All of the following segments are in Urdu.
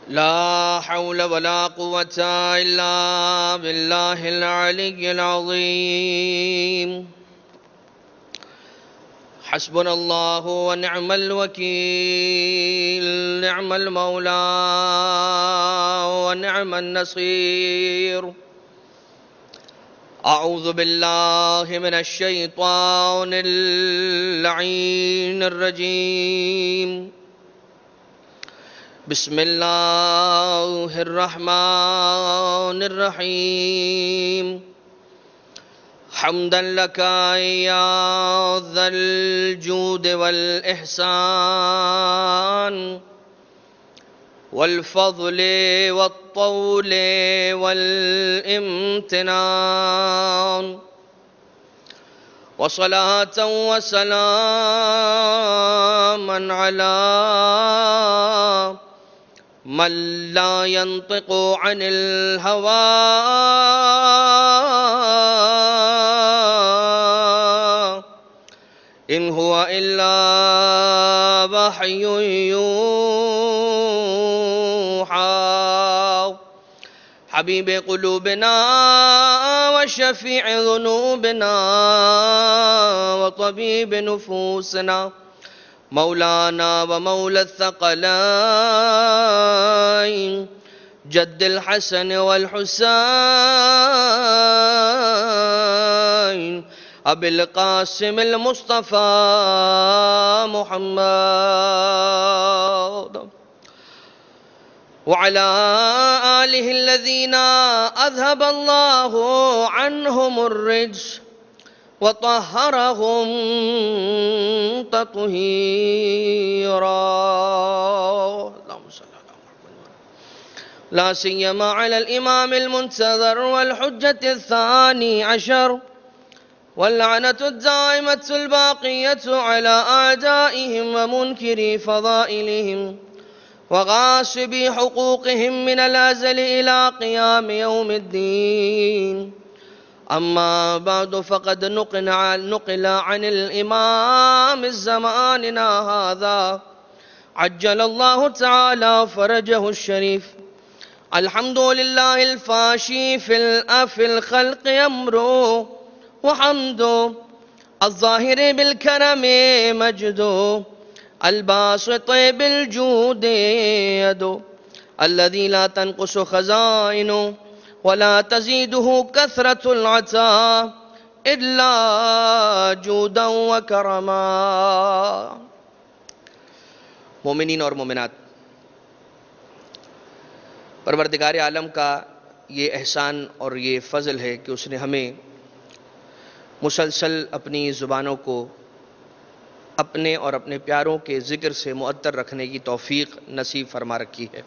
لا حول ولا قوة إلا بالله العلي العظيم. حسبنا الله ونعم الوكيل، نعم المولى ونعم النصير. أعوذ بالله من الشيطان اللعين الرجيم. بسم الله الرحمن الرحيم. حمدا لك يا ذا الجود والإحسان والفضل والطول والامتنان، وصلاة وسلاما على من لا ينطق عن الهوى إن هو إلا وحي يوحى. حبيب قلوبنا وشفيع ذنوبنا وطبيب نفوسنا، مولانا ومولى الثقلين جد الحسن والحسين أبي القاسم المصطفى محمد، وعلى آله الذين أذهب الله عنهم الرجس وطهرهم تطهيرا. اللهم صل على محمد لا سيما على الإمام المنتظر والحجة الثاني عشر، واللعنة الدائمة الباقية على أعدائهم ومنكري فضائلهم وغاصبي حقوقهم من الأزل إلى قيام يوم الدين. أما بعد، فقد نقل عن الإمام زماننا هذا عجل الله تعالى فرجه الشريف، الحمد لله الفاشي في الخلق أمره وحمده، الظاهر بالكرم مجده، الباسط بالجود يده، الذي لا تنقص خزائنه ولا تزيده كثرة العطاء إلا جودا وكرما. مومنین اور مومنات، پروردگار عالم کا یہ احسان اور یہ فضل ہے کہ اس نے ہمیں مسلسل اپنی زبانوں کو اپنے اور اپنے پیاروں کے ذکر سے معطر رکھنے کی توفیق نصیب فرما رکھی ہے۔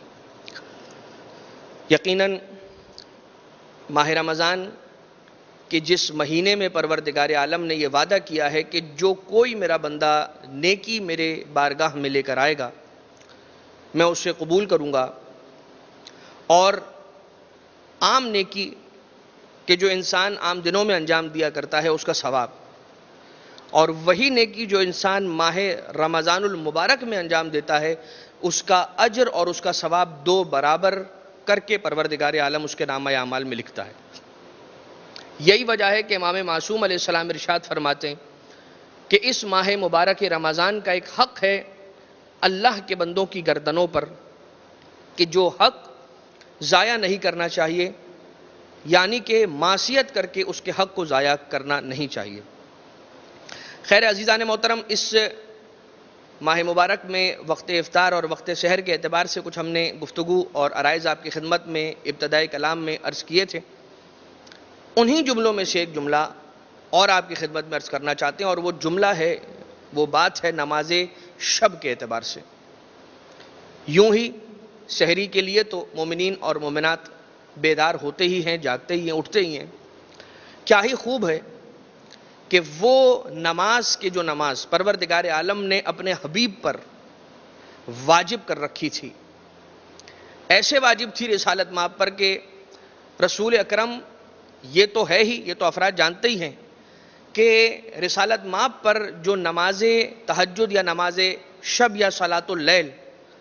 یقیناً ماہ رمضان کے جس مہینے میں پروردگار عالم نے یہ وعدہ کیا ہے کہ جو کوئی میرا بندہ نیکی میرے بارگاہ میں لے کر آئے گا میں اسے قبول کروں گا، اور عام نیکی کہ جو انسان عام دنوں میں انجام دیا کرتا ہے اس کا ثواب، اور وہی نیکی جو انسان ماہ رمضان المبارک میں انجام دیتا ہے اس کا اجر اور اس کا ثواب دو برابر کر کے پروردگار عالم اس کے نامہ اعمال میں لکھتا ہے۔ یہی وجہ ہے کہ امام معصوم علیہ السلام ارشاد فرماتے ہیں کہ اس ماہ مبارک رمضان کا ایک حق ہے اللہ کے بندوں کی گردنوں پر کہ جو حق ضائع نہیں کرنا چاہیے، یعنی کہ معصیت کر کے اس کے حق کو ضائع کرنا نہیں چاہیے۔ خیر عزیزان محترم، اس ماہ مبارک میں وقت افطار اور وقت سحر کے اعتبار سے کچھ ہم نے گفتگو اور عرائض آپ کی خدمت میں ابتدائی کلام میں عرض کیے تھے۔ انہی جملوں میں سے ایک جملہ اور آپ کی خدمت میں عرض کرنا چاہتے ہیں، اور وہ جملہ ہے، وہ بات ہے نماز شب کے اعتبار سے۔ یوں ہی سحری کے لیے تو مومنین اور مومنات بیدار ہوتے ہی ہیں، جاگتے ہی ہیں، اٹھتے ہی ہیں۔ کیا ہی خوب ہے کہ وہ نماز کے جو نماز پروردگار عالم نے اپنے حبیب پر واجب کر رکھی تھی، ایسے واجب تھی رسالت مآب پر کہ رسول اکرم یہ تو ہے ہی، یہ تو افراد جانتے ہی ہیں کہ رسالت مآب پر جو نماز تہجد یا نماز شب یا صلاۃ اللیل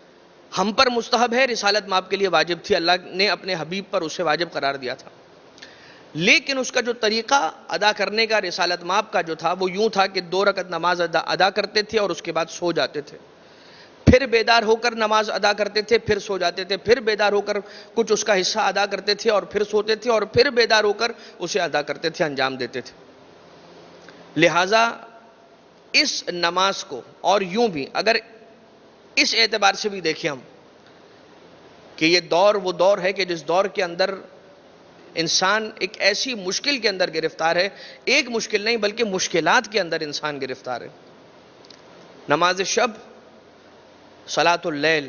ہم پر مستحب ہے، رسالت مآب کے لیے واجب تھی، اللہ نے اپنے حبیب پر اسے واجب قرار دیا تھا، لیکن اس کا جو طریقہ ادا کرنے کا رسالت مآب کا جو تھا وہ یوں تھا کہ 2 رکعت نماز ادا کرتے تھے اور اس کے بعد سو جاتے تھے، پھر بیدار ہو کر نماز ادا کرتے تھے، پھر سو جاتے تھے، پھر بیدار ہو کر کچھ اس کا حصہ ادا کرتے تھے اور پھر سوتے تھے، اور پھر بیدار ہو کر اسے ادا کرتے تھے، انجام دیتے تھے۔ لہٰذا اس نماز کو، اور یوں بھی اگر اس اعتبار سے بھی دیکھیں ہم کہ یہ دور وہ دور ہے کہ جس دور کے اندر انسان ایک ایسی مشکل کے اندر گرفتار ہے، ایک مشکل نہیں بلکہ مشکلات کے اندر انسان گرفتار ہے۔ نماز شب، صلاۃ اللیل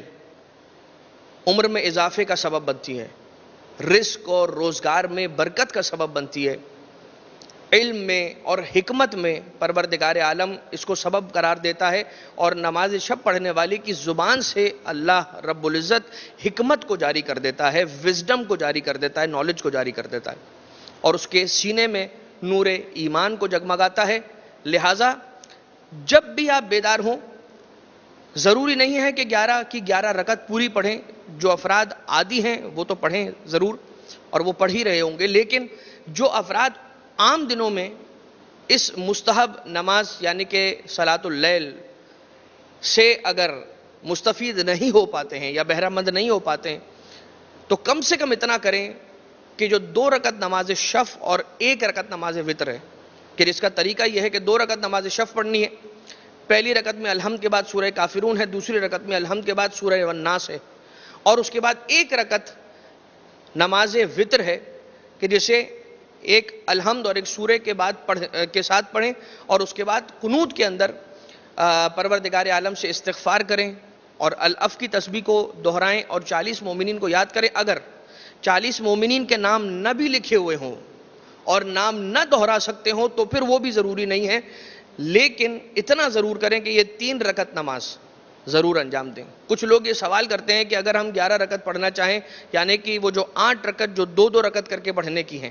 عمر میں اضافے کا سبب بنتی ہے، رزق اور روزگار میں برکت کا سبب بنتی ہے، علم میں اور حکمت میں پروردگار عالم اس کو سبب قرار دیتا ہے، اور نماز شب پڑھنے والے کی زبان سے اللہ رب العزت حکمت کو جاری کر دیتا ہے، وزڈم کو جاری کر دیتا ہے، نالج کو جاری کر دیتا ہے، اور اس کے سینے میں نور ایمان کو جگمگاتا ہے۔ لہٰذا جب بھی آپ بیدار ہوں، ضروری نہیں ہے کہ 11 کی 11 رکعت پوری پڑھیں، جو افراد عادی ہیں وہ تو پڑھیں ضرور اور وہ پڑھ ہی رہے ہوں گے، لیکن جو افراد عام دنوں میں اس مستحب نماز یعنی کہ صلاۃ اللیل سے اگر مستفید نہیں ہو پاتے ہیں یا بہرہ مند نہیں ہو پاتے ہیں، تو کم سے کم اتنا کریں کہ جو 2 رکعت نماز شفع اور 1 رکعت نماز وتر ہے، کہ جس کا طریقہ یہ ہے کہ 2 رکعت نماز شفع پڑھنی ہے، پہلی رکعت میں الحمد کے بعد سورہ کافرون ہے، دوسری رکعت میں الحمد کے بعد سورہ والناس ہے، اور اس کے بعد 1 رکعت نماز وتر ہے کہ جسے ایک الحمد اور ایک سورہ کے ساتھ پڑھیں، اور اس کے بعد قنوت کے اندر پروردگار عالم سے استغفار کریں اور العفو کی تسبیح کو دہرائیں اور 40 مومنین کو یاد کریں۔ اگر 40 مومنین کے نام نہ بھی لکھے ہوئے ہوں اور نام نہ دہرا سکتے ہوں تو پھر وہ بھی ضروری نہیں ہے، لیکن اتنا ضرور کریں کہ یہ 3 رکعت نماز ضرور انجام دیں۔ کچھ لوگ یہ سوال کرتے ہیں کہ اگر ہم 11 رکعت پڑھنا چاہیں، یعنی کہ وہ جو 8 رکعت جو 2 رکعت کر کے پڑھنے کی ہیں،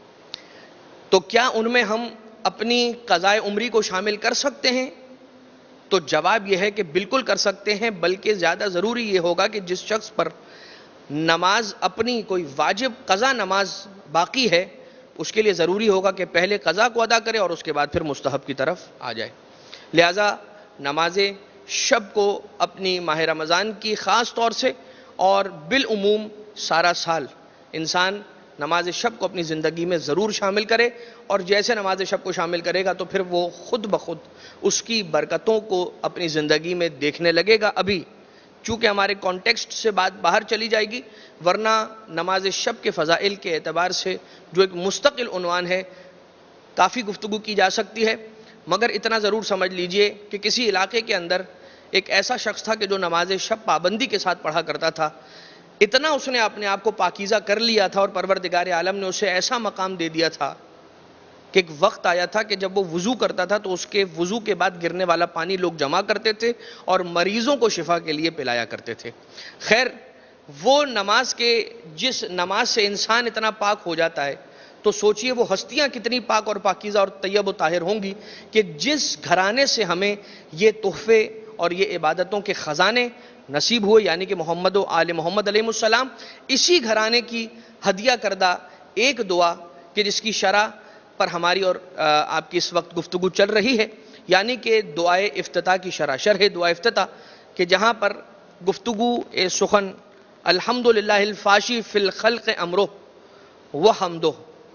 تو کیا ان میں ہم اپنی قضائے عمری کو شامل کر سکتے ہیں؟ تو جواب یہ ہے کہ بالکل کر سکتے ہیں، بلکہ زیادہ ضروری یہ ہوگا کہ جس شخص پر نماز اپنی کوئی واجب قضا نماز باقی ہے، اس کے لیے ضروری ہوگا کہ پہلے قضا کو ادا کرے اور اس کے بعد پھر مستحب کی طرف آ جائے۔ لہٰذا نماز شب کو اپنی ماہ رمضان کی خاص طور سے اور بالعموم سارا سال انسان نماز شب کو اپنی زندگی میں ضرور شامل کرے، اور جیسے نماز شب کو شامل کرے گا تو پھر وہ خود بخود اس کی برکتوں کو اپنی زندگی میں دیکھنے لگے گا۔ ابھی چونکہ ہمارے کانٹیکسٹ سے بات باہر چلی جائے گی، ورنہ نماز شب کے فضائل کے اعتبار سے جو ایک مستقل عنوان ہے، کافی گفتگو کی جا سکتی ہے، مگر اتنا ضرور سمجھ لیجئے کہ کسی علاقے کے اندر ایک ایسا شخص تھا کہ جو نماز شب پابندی کے ساتھ پڑھا کرتا تھا، اتنا اس نے اپنے آپ کو پاکیزہ کر لیا تھا اور پروردگار عالم نے اسے ایسا مقام دے دیا تھا کہ ایک وقت آیا تھا کہ جب وہ وضو کرتا تھا تو اس کے وضو کے بعد گرنے والا پانی لوگ جمع کرتے تھے اور مریضوں کو شفا کے لیے پلایا کرتے تھے۔ خیر، وہ نماز کے جس نماز سے انسان اتنا پاک ہو جاتا ہے، تو سوچئے وہ ہستیاں کتنی پاک اور پاکیزہ اور طیب و طاہر ہوں گی کہ جس گھرانے سے ہمیں یہ تحفے اور یہ عبادتوں کے خزانے نصیب ہوئے، یعنی کہ محمد و آل محمد علیہ السلام، اسی گھرانے کی ہدیہ کردہ ایک دعا کہ جس کی شرح پر ہماری اور آپ کی اس وقت گفتگو چل رہی ہے، یعنی کہ دعائے افتتاح کی شرح دعا افتتاح، کہ جہاں پر گفتگو سخن الحمدللہ الفاشی فی الخلق امرہ وحمدہ،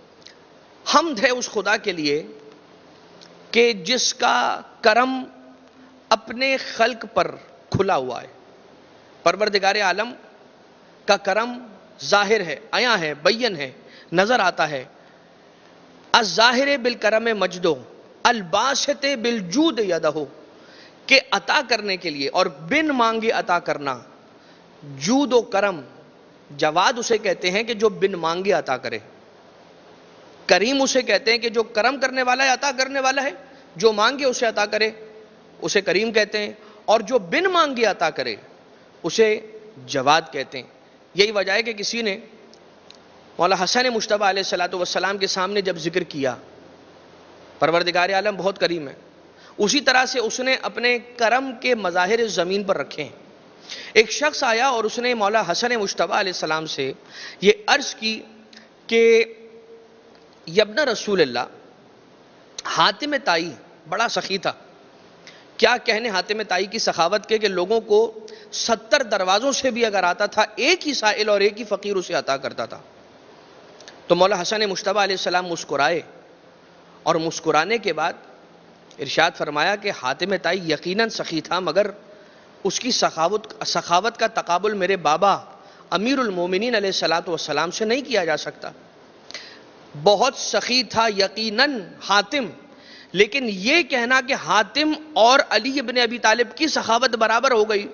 حمد ہے اس خدا کے لیے کہ جس کا کرم اپنے خلق پر کھلا ہوا ہے۔ پروردگار عالم کا کرم ظاہر ہے، عیاں ہے، بین ہے، نظر آتا ہے۔ الظاہر بالکرم مجدو الباسط بالجود یدہ، کہ عطا کرنے کے لیے اور بن مانگے عطا کرنا، جود و کرم، جواد اسے کہتے ہیں کہ جو بن مانگے عطا کرے، کریم اسے کہتے ہیں کہ جو کرم کرنے والا ہے، عطا کرنے والا ہے، جو مانگے اسے عطا کرے اسے کریم کہتے ہیں، اور جو بن مانگے عطا کرے اسے جواد کہتے ہیں۔ یہی وجہ ہے کہ کسی نے مولا حسن مجتبیٰ علیہ السلام کے سامنے جب ذکر کیا، پروردگار عالم بہت کریم ہے، اسی طرح سے اس نے اپنے کرم کے مظاہر زمین پر رکھے ہیں، ایک شخص آیا اور اس نے مولا حسن مجتبیٰ علیہ السلام سے یہ عرض کی کہ یبن رسول اللہ، حاتم طائی بڑا سخی تھا. کیا کہنے حاتم طائی کی سخاوت کے کہ لوگوں کو 70 دروازوں سے بھی اگر آتا تھا ایک ہی سائل اور ایک ہی فقیر اسے عطا کرتا تھا. تو مولا حسن مجتبیٰ علیہ السلام مسکرائے اور مسکرانے کے بعد ارشاد فرمایا کہ حاتم طائی یقیناً سخی تھا، مگر اس کی سخاوت کا تقابل میرے بابا امیر المومنین علیہ الصلوۃ والسلام سے نہیں کیا جا سکتا. بہت سخی تھا یقیناً حاتم، لیکن یہ کہنا کہ حاتم اور علی ابن ابی طالب کی سخاوت برابر ہو گئی،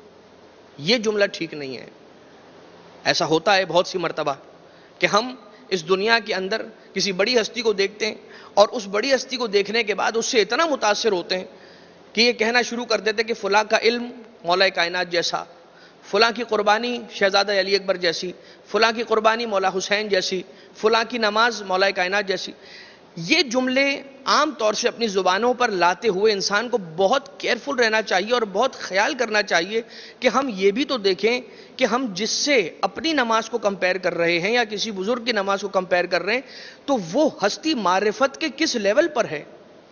یہ جملہ ٹھیک نہیں ہے. ایسا ہوتا ہے بہت سی مرتبہ کہ ہم اس دنیا کے اندر کسی بڑی ہستی کو دیکھتے ہیں اور اس بڑی ہستی کو دیکھنے کے بعد اس سے اتنا متاثر ہوتے ہیں کہ یہ کہنا شروع کر دیتے کہ فلاں کا علم مولا کائنات جیسا، فلاں کی قربانی شہزادہ علی اکبر جیسی، فلاں کی قربانی مولا حسین جیسی، فلاں کی نماز مولا کائنات جیسی. یہ جملے عام طور سے اپنی زبانوں پر لاتے ہوئے انسان کو بہت کیئرفل رہنا چاہیے اور بہت خیال کرنا چاہیے کہ ہم یہ بھی تو دیکھیں کہ ہم جس سے اپنی نماز کو کمپیر کر رہے ہیں یا کسی بزرگ کی نماز کو کمپیر کر رہے ہیں تو وہ ہستی معرفت کے کس لیول پر ہے.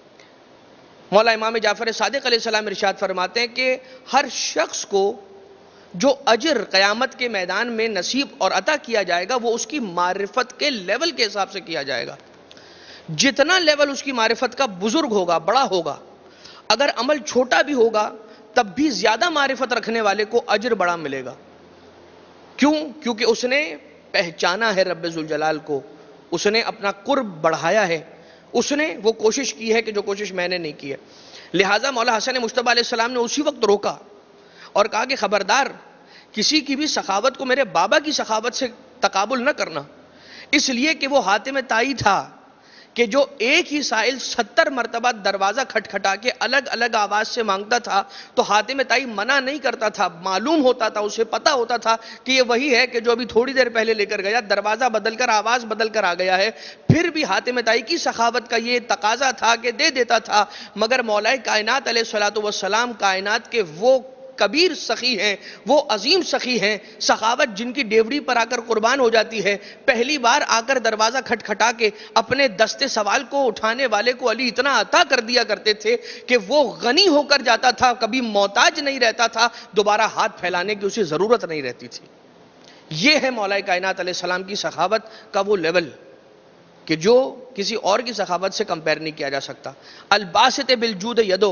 مولا امام جعفر صادق علیہ السلام ارشاد فرماتے ہیں کہ ہر شخص کو جو اجر قیامت کے میدان میں نصیب اور عطا کیا جائے گا وہ اس کی معرفت کے لیول کے حساب سے کیا جائے گا. جتنا لیول اس کی معرفت کا بزرگ ہوگا، بڑا ہوگا، اگر عمل چھوٹا بھی ہوگا تب بھی زیادہ معرفت رکھنے والے کو اجر بڑا ملے گا. کیوں؟ کیونکہ اس نے پہچانا ہے رب ذوالجلال کو، اس نے اپنا قرب بڑھایا ہے، اس نے وہ کوشش کی ہے کہ جو کوشش میں نے نہیں کی ہے. لہٰذا مولا حسن مجتبیٰ علیہ السلام نے اسی وقت روکا اور کہا کہ خبردار کسی کی بھی سخاوت کو میرے بابا کی سخاوت سے تقابل نہ کرنا. اس لیے کہ وہ حاتم طائی تھا کہ جو ایک ہی سائل 70 مرتبہ دروازہ کھٹکھٹا کے الگ الگ آواز سے مانگتا تھا تو حاتم طائی منع نہیں کرتا تھا. معلوم ہوتا تھا، اسے پتا ہوتا تھا کہ یہ وہی ہے کہ جو ابھی تھوڑی دیر پہلے لے کر گیا، دروازہ بدل کر آواز بدل کر آ گیا ہے. پھر بھی حاتم طائی کی سخاوت کا یہ تقاضا تھا کہ دے دیتا تھا. مگر مولا کائنات علیہ الصلوۃ والسلام کائنات کے وہ کبیر سخی ہیں، وہ عظیم سخی ہیں، سخاوت جن کی ڈیوڑی پر آ کر قربان ہو جاتی ہے. پہلی بار آ کر دروازہ کھٹکھٹا کے اپنے دستے سوال کو اٹھانے والے کو علی اتنا عطا کر دیا کرتے تھے کہ وہ غنی ہو کر جاتا تھا، کبھی محتاج نہیں رہتا تھا، دوبارہ ہاتھ پھیلانے کی اسے ضرورت نہیں رہتی تھی. یہ ہے مولا کائنات علیہ السلام کی سخاوت کا وہ لیول کہ جو کسی اور کی سخاوت سے کمپیر نہیں کیا جا سکتا. الباسط بالجود یدو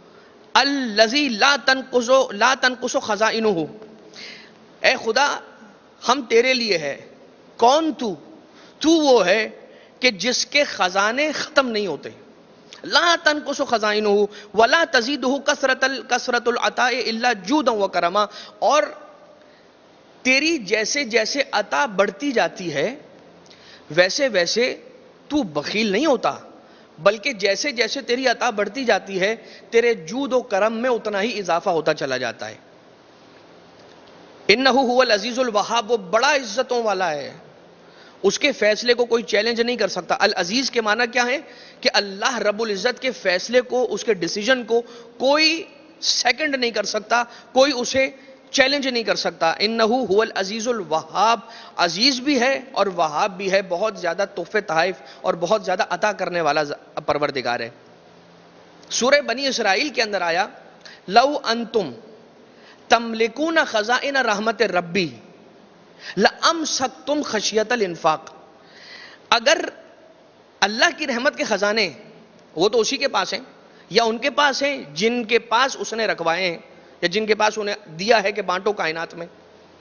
الذی لا تنقص خزائنہ. اے خدا ہم تیرے لیے ہے. کون تو؟ تو وہ ہے کہ جس کے خزانے ختم نہیں ہوتے. لا تنقص خزائنہ ولا تزیدہ کثرت العطاء الا جودا وکرما. اور تیری جیسے جیسے عطا بڑھتی جاتی ہے ویسے ویسے تو بخیل نہیں ہوتا، بلکہ جیسے جیسے تیری عطا بڑھتی جاتی ہے تیرے جود و کرم میں اتنا ہی اضافہ ہوتا چلا جاتا ہے. انہ هو العزیز الوہاب. وہ بڑا عزتوں والا ہے، اس کے فیصلے کو کوئی چیلنج نہیں کر سکتا. العزیز کے معنی کیا ہے کہ اللہ رب العزت کے فیصلے کو، اس کے ڈیسیجن کو کوئی سیکنڈ نہیں کر سکتا، کوئی اسے چیلنج نہیں کر سکتا. انہ هو العزیز الوہاب. عزیز بھی ہے اور وہاب بھی ہے، بہت زیادہ تحفے تحائف اور بہت زیادہ عطا کرنے والا پروردگار ہے. سورہ بنی اسرائیل کے اندر آیا لو انتم تملکون خزائن رحمت ربی لامسکتم خشیت الانفاق. اگر اللہ کی رحمت کے خزانے وہ تو اسی کے پاس ہیں یا ان کے پاس ہیں جن کے پاس اس نے رکھوائے ہیں یا جن کے پاس انہیں دیا ہے کہ بانٹو کائنات میں.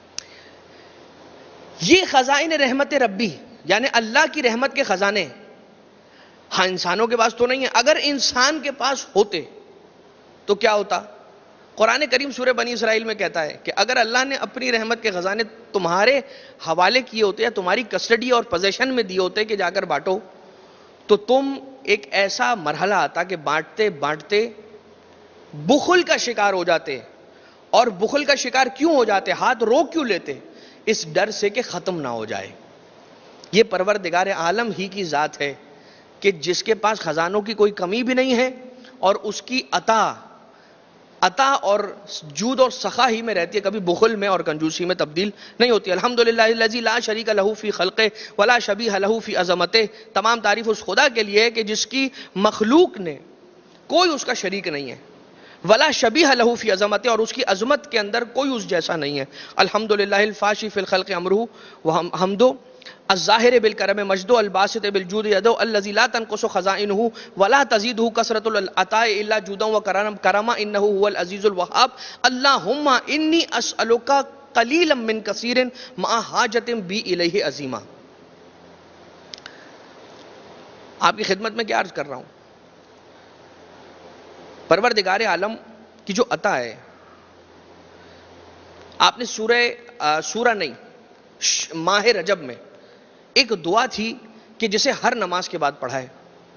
یہ خزائن رحمت ربی یعنی اللہ کی رحمت کے خزانے ہاں انسانوں کے پاس تو نہیں ہیں. اگر انسان کے پاس ہوتے تو کیا ہوتا؟ قرآن کریم سورہ بنی اسرائیل میں کہتا ہے کہ اگر اللہ نے اپنی رحمت کے خزانے تمہارے حوالے کیے ہوتے یا تمہاری کسٹڈی اور پوزیشن میں دیے ہوتے کہ جا کر بانٹو، تو تم ایک ایسا مرحلہ آتا کہ بانٹتے بانٹتے بخل کا شکار ہو جاتے. اور بخل کا شکار کیوں ہو جاتے؟ ہاتھ روک کیوں لیتے؟ اس ڈر سے کہ ختم نہ ہو جائے. یہ پروردگار عالم ہی کی ذات ہے کہ جس کے پاس خزانوں کی کوئی کمی بھی نہیں ہے اور اس کی عطا عطا اور جود اور سخا ہی میں رہتی ہے، کبھی بخل میں اور کنجوسی میں تبدیل نہیں ہوتی. الحمدللہ الذی لا شریک لہ فی خلقہ ولا شبیہ لہ فی عظمتہ. تمام تعریف اس خدا کے لیے ہے کہ جس کی مخلوق نے کوئی اس کا شریک نہیں ہے، ولا شبیہ لہ فی عظمتہ، اور اس کی عظمت کے اندر کوئی اس جیسا نہیں ہے. الحمدللہ الفاشی فی الخلق امرہ وحمدہ الظاہر بالکرم مجدہ الباسط بالجود یدہ الذی لا تنقص خزائنہ ولا تزیدہ کثرۃ العطاء الا جودا وکرما انہ هو العزیز الوہاب. اللہم انی اسألک قلیلا من کثیر مع حاجۃ بی الیہ عظیمہ. آپ کی خدمت میں کیا عرض کر رہا ہوں؟ پروردگار عالم کی جو عطا ہے، آپ نے سورہ نہیں، ماہ رجب میں ایک دعا تھی کہ جسے ہر نماز کے بعد پڑھا ہے.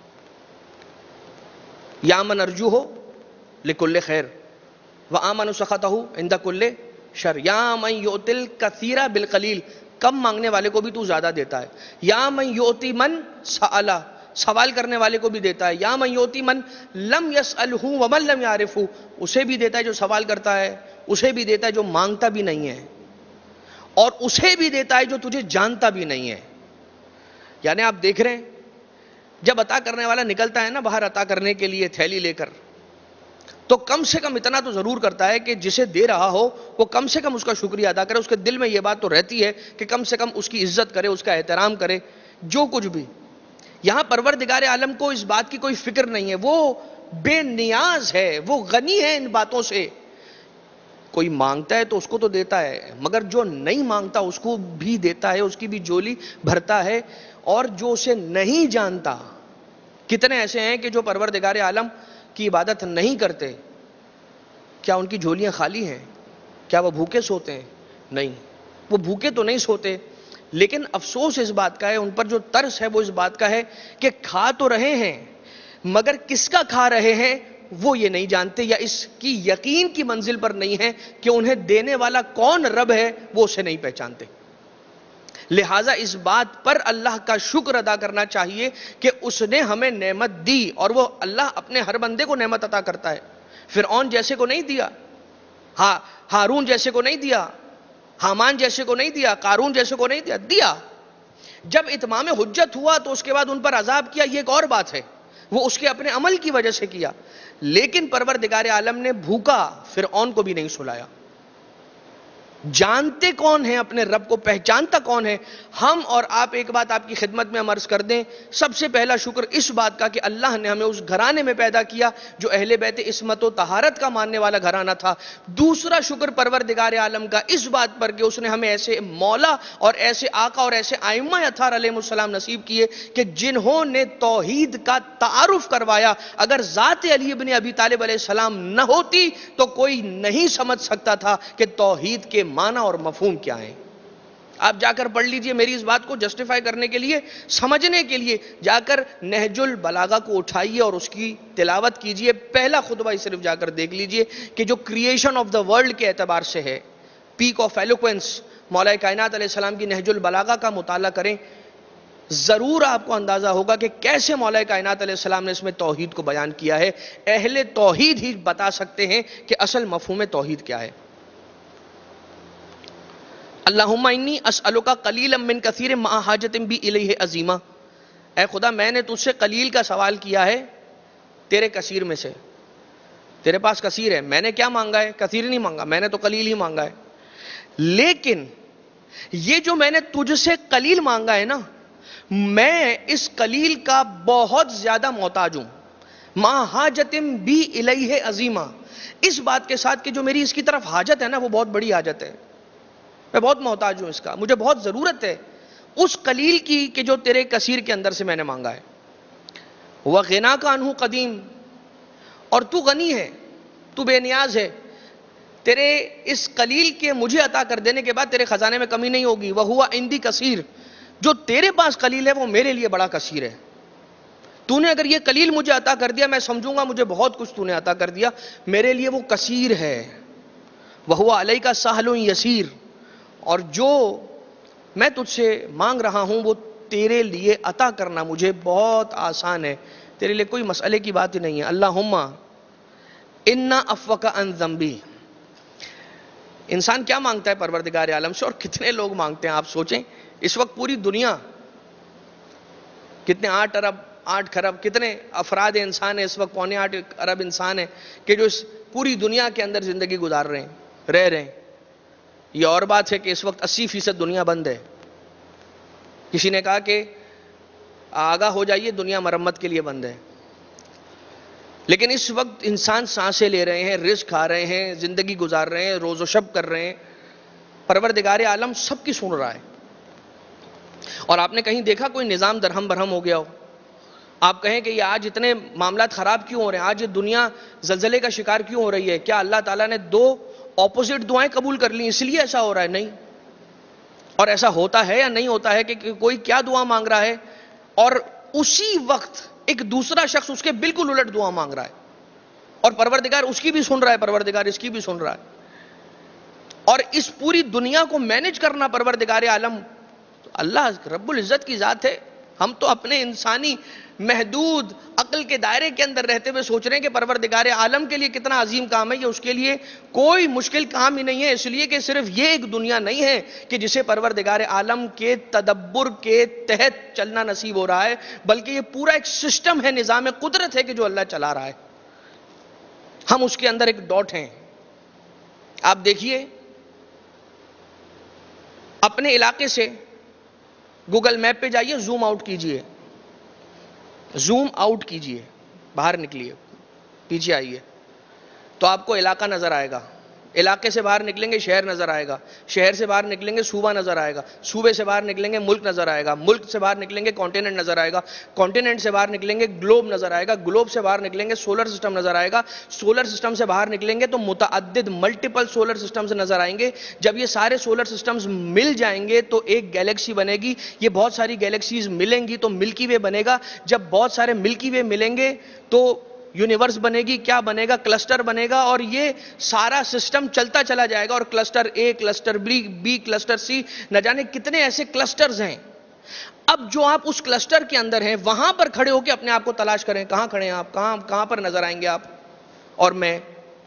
یا من ارجوہ لکل خیر وآمن سخطہ عند کل شر. یا من یؤتی الکثیر بالقلیل، کم مانگنے والے کو بھی تو زیادہ دیتا ہے. یا من یؤتی من سأل، سوال کرنے والے کو بھی دیتا ہے. یا من یؤتی من لم یسألہ ومن لم یعرفہ، اسے بھی دیتا ہے جو سوال کرتا ہے، اسے بھی دیتا ہے جو مانگتا بھی نہیں ہے، اور اسے بھی دیتا ہے جو تجھے جانتا بھی نہیں ہے. یعنی آپ دیکھ رہے ہیں جب عطا کرنے والا نکلتا ہے نا باہر عطا کرنے کے لیے تھیلی لے کر، تو کم سے کم اتنا تو ضرور کرتا ہے کہ جسے دے رہا ہو وہ کم سے کم اس کا شکریہ ادا کرے. اس کے دل میں یہ بات تو رہتی ہے کہ کم سے کم اس کی عزت کرے، اس کا احترام کرے. جو کچھ بھی یہاں پروردگار عالم کو اس بات کی کوئی فکر نہیں ہے، وہ بے نیاز ہے، وہ غنی ہے ان باتوں سے. کوئی مانگتا ہے تو اس کو تو دیتا ہے، مگر جو نہیں مانگتا اس کو بھی دیتا ہے، اس کی بھی جولی بھرتا ہے. اور جو اسے نہیں جانتا، کتنے ایسے ہیں کہ جو پروردگار عالم کی عبادت نہیں کرتے، کیا ان کی جھولیاں خالی ہیں؟ کیا وہ بھوکے سوتے ہیں؟ نہیں، وہ بھوکے تو نہیں سوتے، لیکن افسوس اس بات کا ہے، ان پر جو ترس ہے وہ اس بات کا ہے کہ کھا تو رہے ہیں مگر کس کا کھا رہے ہیں وہ یہ نہیں جانتے، یا اس کی یقین کی منزل پر نہیں ہے کہ انہیں دینے والا کون رب ہے وہ اسے نہیں پہچانتے. لہٰذا اس بات پر اللہ کا شکر ادا کرنا چاہیے کہ اس نے ہمیں نعمت دی، اور وہ اللہ اپنے ہر بندے کو نعمت عطا کرتا ہے. فرعون جیسے کو نہیں دیا، ہارون جیسے کو نہیں دیا، حامان جیسے کو نہیں دیا، قارون جیسے کو نہیں دیا. جب اتمام حجت ہوا تو اس کے بعد ان پر عذاب کیا، یہ ایک اور بات ہے، وہ اس کے اپنے عمل کی وجہ سے کیا. لیکن پروردگار عالم نے بھوکا فرعون کو بھی نہیں سلایا. جانتے کون ہیں اپنے رب کو، پہچانتا کون ہے؟ ہم اور آپ. ایک بات آپ کی خدمت میں ہم عرض کر دیں، سب سے پہلا شکر اس بات کا کہ اللہ نے ہمیں اس گھرانے میں پیدا کیا جو اہل بیت عصمت و طہارت کا ماننے والا گھرانہ تھا. دوسرا شکر پروردگار عالم کا اس بات پر کہ اس نے ہمیں ایسے مولا اور ایسے آقا اور ایسے ائمہ اطہار علیہ السلام نصیب کیے کہ جنہوں نے توحید کا تعارف کروایا. اگر ذات علی ابن ابی طالب علیہ السلام نہ ہوتی تو کوئی نہیں سمجھ سکتا تھا کہ توحید کے معنی اور مفہوم کیا ہیں. آپ جا کر پڑھ لیجئے، میری اس بات کو جسٹیفائی کرنے کے لیے، سمجھنے کے لیے جا کر نہج البلاغہ کو اٹھائیے اور اس کی تلاوت کیجئے. پہلا خطبہ ہی صرف جا کر دیکھ لیجئے کہ جو کریشن آف دا ورلڈ کے اعتبار سے ہے، پیک آف ایلوکوینس، مولا کائنات علیہ السلام کی نہج البلاغہ کا مطالعہ کریں، ضرور آپ کو اندازہ ہوگا کہ کیسے مولا کائنات علیہ السلام نے اس میں توحید کو بیان کیا ہے. اہل توحید ہی بتا سکتے ہیں کہ اصل مفہوم توحید کیا ہے. اللہم انی اسألک قلیلا من کثیر مع حاجۃ بی الیہ عظیمہ. اے خدا میں نے تجھ سے قلیل کا سوال کیا ہے تیرے کثیر میں سے. تیرے پاس کثیر ہے، میں نے کیا مانگا ہے؟ کثیر نہیں مانگا، میں نے تو قلیل ہی مانگا ہے. لیکن یہ جو میں نے تجھ سے قلیل مانگا ہے نا، میں اس قلیل کا بہت زیادہ محتاج ہوں. مع حاجۃ بی الیہ عظیمہ، اس بات کے ساتھ کہ جو میری اس کی طرف حاجت ہے نا وہ بہت بڑی حاجت ہے. میں بہت محتاج ہوں اس کا، مجھے بہت ضرورت ہے اس قلیل کی کہ جو تیرے کثیر کے اندر سے میں نے مانگا ہے. وَغِنَاكَ عَنْهُ قدیم، اور تو غنی ہے، تو بے نیاز ہے. تیرے اس قلیل کے مجھے عطا کر دینے کے بعد تیرے خزانے میں کمی نہیں ہوگی. وَهُوَ عِنْدِي کثیر، جو تیرے پاس قلیل ہے وہ میرے لیے بڑا کثیر ہے. تو نے اگر یہ قلیل مجھے عطا کر دیا میں سمجھوں گا مجھے بہت کچھ تو نے عطا کر دیا، میرے لیے وہ کثیر ہے. وَهُوَ عَلَيْكَ سَهْلٌ يَسِيرٌ، اور جو میں تجھ سے مانگ رہا ہوں وہ تیرے لیے عطا کرنا مجھے بہت آسان ہے، تیرے لیے کوئی مسئلے کی بات ہی نہیں ہے. اللہم انا افوک عن ذنبی. انسان کیا مانگتا ہے پروردگار عالم سے، اور کتنے لوگ مانگتے ہیں؟ آپ سوچیں اس وقت پوری دنیا کتنے 8 ارب 8 کھرب کتنے افراد انسان ہیں اس وقت، 8.25 ارب انسان ہیں کہ جو اس پوری دنیا کے اندر زندگی گزار رہے ہیں، رہ رہے ہیں. یہ اور بات ہے کہ اس وقت 80% دنیا بند ہے. کسی نے کہا کہ آگاہ ہو جائیے، دنیا مرمت کے لیے بند ہے. لیکن اس وقت انسان سانسیں لے رہے ہیں، رزق کھا رہے ہیں، زندگی گزار رہے ہیں، روز و شب کر رہے ہیں. پروردگار عالم سب کی سن رہا ہے. اور آپ نے کہیں دیکھا کوئی نظام درہم برہم ہو گیا ہو؟ آپ کہیں کہ یہ آج اتنے معاملات خراب کیوں ہو رہے ہیں، آج یہ دنیا زلزلے کا شکار کیوں ہو رہی ہے؟ کیا اللہ تعالیٰ نے 2 اپوزٹ دعائیں قبول کر لی اس لیے ایسا ہو رہا ہے؟ نہیں. اور ایسا ہوتا ہے یا نہیں ہوتا ہے کہ کوئی کیا دعا مانگ رہا ہے اور اسی وقت ایک دوسرا شخص اس کے بالکل الٹ دعا مانگ رہا ہے، اور پروردگار اس کی بھی سن رہا ہے، پروردگار اس کی بھی سن رہا ہے. اور اس پوری دنیا کو مینج کرنا پروردگار عالم اللہ رب العزت کی ذات ہے. ہم تو اپنے انسانی محدود عقل کے دائرے کے اندر رہتے ہوئے سوچ رہے ہیں کہ پروردگار عالم کے لیے کتنا عظیم کام ہے. یہ اس کے لیے کوئی مشکل کام ہی نہیں ہے، اس لیے کہ صرف یہ ایک دنیا نہیں ہے کہ جسے پروردگار عالم کے تدبر کے تحت چلنا نصیب ہو رہا ہے، بلکہ یہ پورا ایک سسٹم ہے، نظام قدرت ہے کہ جو اللہ چلا رہا ہے. ہم اس کے اندر ایک ڈاٹ ہیں. آپ دیکھیے اپنے علاقے سے گوگل میپ پہ جائیے، زوم آؤٹ کیجئے، زوم آؤٹ کیجئے، باہر نکلیے، پیچھے آئیے تو آپ کو علاقہ نظر آئے گا. علاقے سے باہر نکلیں گے شہر نظر آئے گا، شہر سے باہر نکلیں گے صوبہ نظر آئے گا، صوبے سے باہر نکلیں گے ملک نظر آئے گا، ملک سے باہر نکلیں گے کانٹیننٹ نظر آئے گا، کانٹیننٹ سے باہر نکلیں گے گلوب نظر آئے گا، گلوب سے باہر نکلیں گے سولر سسٹم نظر آئے گا، سولر سسٹم سے باہر نکلیں گے تو متعدد ملٹیپل سولر سسٹمز نظر آئیں گے. جب یہ سارے سولر سسٹمز مل جائیں گے تو ایک گیلیکسی بنے گی. یہ بہت ساری گیلیکسیز ملیں گی تو ملکی وے بنے گا. جب بہت سارے ملکی وے ملیں گے تو یونیورس بنے گی. کیا بنے گا؟ کلسٹر بنے گا. اور یہ سارا سسٹم چلتا چلا جائے گا اور cluster A, cluster B, cluster C, نہ جانے کتنے ایسے کلسٹرز ہیں. اب جو آپ اس کلسٹر کے اندر ہیں وہاں پر کھڑے ہو کے اپنے آپ کو تلاش کریں، کہاں کھڑے ہیں آپ، کہاں پر نظر آئیں گے آپ اور میں.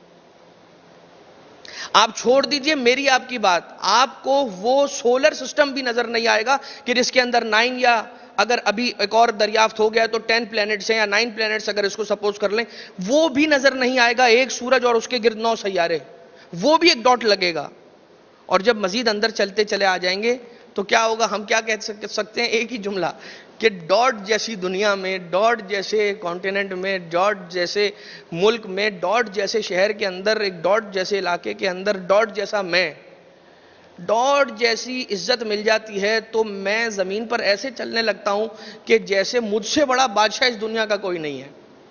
آپ چھوڑ دیجئے میری آپ کی بات، آپ کو وہ سولر سسٹم بھی نظر نہیں آئے گا کہ جس کے اندر 9 یا اگر ابھی ایک اور دریافت ہو گیا تو 10 پلینٹس ہیں یا 9 پلینٹس اگر اس کو سپوز کر لیں، وہ بھی نظر نہیں آئے گا. ایک سورج اور اس کے گرد 9 سیارے، وہ بھی ایک ڈاٹ لگے گا. اور جب مزید اندر چلتے چلے آ جائیں گے تو کیا ہوگا؟ ہم کیا کہہ سکتے ہیں؟ ایک ہی جملہ کہ ڈاٹ جیسی دنیا میں، ڈاٹ جیسے کانٹیننٹ میں، ڈاٹ جیسے ملک میں، ڈاٹ جیسے شہر کے اندر، ایک ڈاٹ جیسے علاقے کے اندر، ڈاٹ جیسا میں، ڈاٹ جیسی عزت مل جاتی ہے تو میں زمین پر ایسے چلنے لگتا ہوں کہ جیسے مجھ سے بڑا بادشاہ اس دنیا کا کوئی نہیں ہے.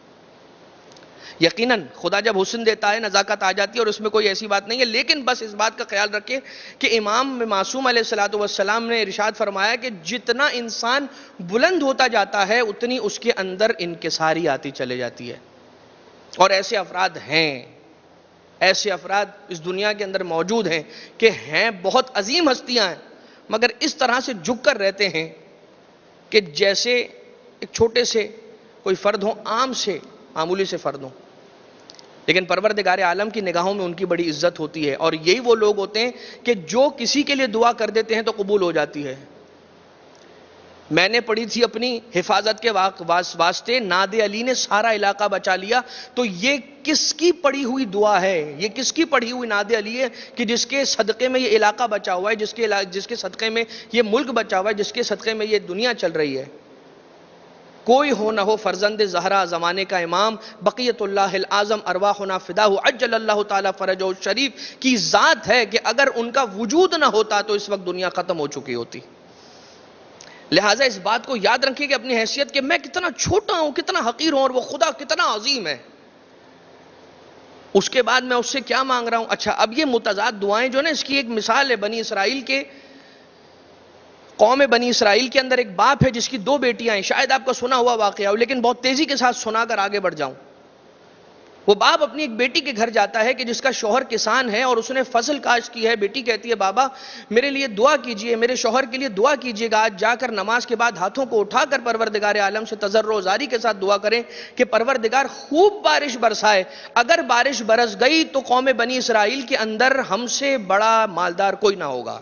یقیناً خدا جب حسن دیتا ہے نزاکت آ جاتی ہے اور اس میں کوئی ایسی بات نہیں ہے. لیکن بس اس بات کا خیال رکھیں کہ امام معصوم علیہ السلام نے ارشاد فرمایا کہ جتنا انسان بلند ہوتا جاتا ہے اتنی اس کے اندر انکساری آتی چلے جاتی ہے. اور ایسے افراد ہیں، ایسے افراد اس دنیا کے اندر موجود ہیں کہ ہیں بہت عظیم ہستیاں ہیں، مگر اس طرح سے جھک کر رہتے ہیں کہ جیسے ایک چھوٹے سے کوئی فرد ہو، عام سے معمولی سے فرد ہو. لیکن پروردگار عالم کی نگاہوں میں ان کی بڑی عزت ہوتی ہے. اور یہی وہ لوگ ہوتے ہیں کہ جو کسی کے لیے دعا کر دیتے ہیں تو قبول ہو جاتی ہے. میں نے پڑھی تھی اپنی حفاظت کے واسطے ناد علی نے سارا علاقہ بچا لیا. تو یہ کس کی پڑھی ہوئی دعا ہے؟ یہ کس کی پڑھی ہوئی ناد علی ہے کہ جس کے صدقے میں یہ علاقہ بچا ہوا ہے، جس کے صدقے میں یہ ملک بچا ہوا ہے، جس کے صدقے میں یہ دنیا چل رہی ہے. کوئی ہو نہ ہو فرزند زہرا زمانے کا امام، بقیت اللہ الاعظم ارواحنا فداہ عجل اللہ تعالی فرجہ الشریف کی ذات ہے کہ اگر ان کا وجود نہ ہوتا تو اس وقت دنیا ختم ہو چکی ہوتی. لہٰذا اس بات کو یاد رکھیں کہ اپنی حیثیت کہ میں کتنا چھوٹا ہوں، کتنا حقیر ہوں، اور وہ خدا کتنا عظیم ہے. اس کے بعد میں اس سے کیا مانگ رہا ہوں؟ اچھا اب یہ متضاد دعائیں جو نا، اس کی ایک مثال ہے بنی اسرائیل کے، قوم بنی اسرائیل کے اندر ایک باپ ہے جس کی 2 بیٹیاں ہیں. شاید آپ کا سنا ہوا واقعہ ہو لیکن بہت تیزی کے ساتھ سنا کر آگے بڑھ جاؤں. وہ باپ اپنی ایک بیٹی کے گھر جاتا ہے کہ جس کا شوہر کسان ہے اور اس نے فصل کاشت کی ہے. بیٹی کہتی ہے بابا میرے لیے دعا کیجئے, میرے شوہر کے لیے دعا کیجئے گا. آج جا کر نماز کے بعد ہاتھوں کو اٹھا کر پروردگار عالم سے تضرع و زاری کے ساتھ دعا کریں کہ پروردگار خوب بارش برسائے. اگر بارش برس گئی تو قوم بنی اسرائیل کے اندر ہم سے بڑا مالدار کوئی نہ ہوگا.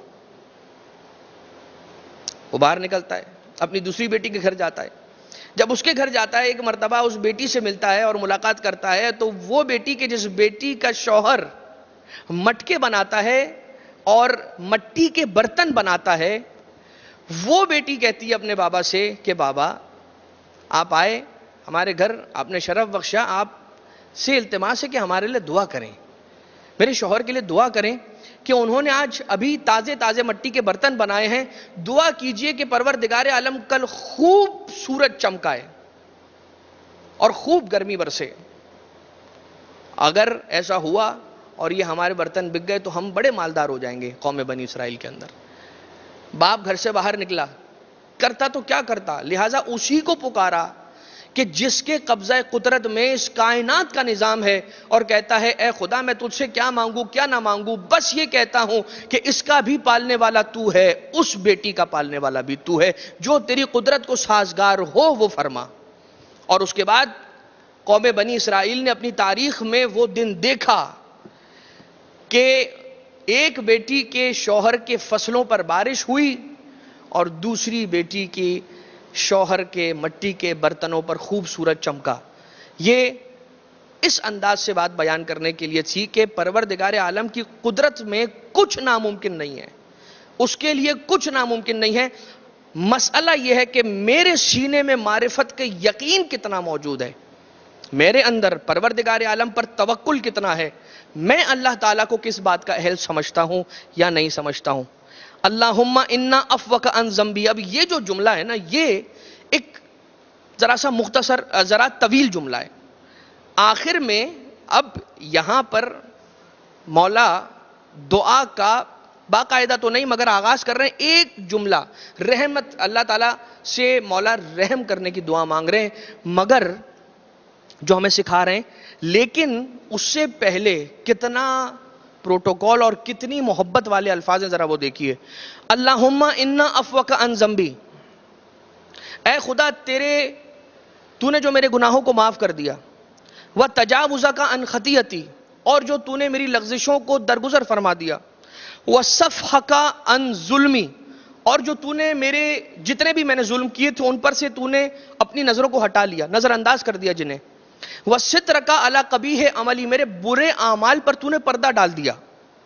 وہ باہر نکلتا ہے, اپنی دوسری بیٹی کے گھر جاتا ہے. جب اس کے گھر جاتا ہے ایک مرتبہ اس بیٹی سے ملتا ہے اور ملاقات کرتا ہے, تو وہ بیٹی کہ جس بیٹی کا شوہر مٹکے بناتا ہے اور مٹی کے برتن بناتا ہے, وہ بیٹی کہتی ہے اپنے بابا سے کہ بابا آپ آئے ہمارے گھر, آپ نے شرف بخشا, آپ سے التماس ہے کہ ہمارے لیے دعا کریں, میرے شوہر کے لیے دعا کریں کہ انہوں نے آج ابھی تازے مٹی کے برتن بنائے ہیں. دعا کیجئے کہ پروردگار عالم کل خوب سورج چمکائے اور خوب گرمی برسے. اگر ایسا ہوا اور یہ ہمارے برتن بک گئے تو ہم بڑے مالدار ہو جائیں گے قوم بنی اسرائیل کے اندر. باپ گھر سے باہر نکلا, کرتا تو کیا کرتا, لہٰذا اسی کو پکارا کہ جس کے قبضہ قدرت میں اس کائنات کا نظام ہے, اور کہتا ہے اے خدا میں تجھ سے کیا مانگوں کیا نہ مانگوں, بس یہ کہتا ہوں کہ اس کا بھی پالنے والا تو ہے, اس بیٹی کا پالنے والا بھی تو ہے, جو تیری قدرت کو سازگار ہو وہ فرما. اور اس کے بعد قوم بنی اسرائیل نے اپنی تاریخ میں وہ دن دیکھا کہ ایک بیٹی کے شوہر کے فصلوں پر بارش ہوئی اور دوسری بیٹی کی شوہر کے مٹی کے برتنوں پر خوب سورج چمکا. یہ اس انداز سے بات بیان کرنے کے لیے تھی کہ پروردگار عالم کی قدرت میں کچھ ناممکن نہیں ہے, اس کے لیے کچھ ناممکن نہیں ہے. مسئلہ یہ ہے کہ میرے سینے میں معرفت کے یقین کتنا موجود ہے, میرے اندر پروردگار عالم پر توکل کتنا ہے, میں اللہ تعالیٰ کو کس بات کا اہل سمجھتا ہوں یا نہیں سمجھتا ہوں. اللہم انا عفوک عن ذنبی. اب یہ جو جملہ ہے نا, یہ ایک ذرا سا مختصر ذرا طویل جملہ ہے. آخر میں اب یہاں پر مولا دعا کا باقاعدہ تو نہیں مگر آغاز کر رہے ہیں ایک جملہ, رحمت, اللہ تعالیٰ سے مولا رحم کرنے کی دعا مانگ رہے ہیں, مگر جو ہمیں سکھا رہے ہیں, لیکن اس سے پہلے کتنا پروٹوکول اور کتنی محبت والے الفاظ ہیں ذرا وہ دیکھیے. اللہم انا عفوک عن ذنبی, اے خدا تو نے جو میرے گناہوں کو معاف کر دیا, وتجاوزک عن خطیئتی, اور جو تو نے میری لغزشوں کو درگزر فرما دیا, وصفحک عن ظلمی, اور جو تو نے میرے جتنے بھی میں نے ظلم کیے تھے ان پر سے تو نے اپنی نظروں کو ہٹا لیا, نظر انداز کر دیا جنہیں, وسترک علی قبیح عملی, میرے برے اعمال پر تو نے پردہ ڈال دیا,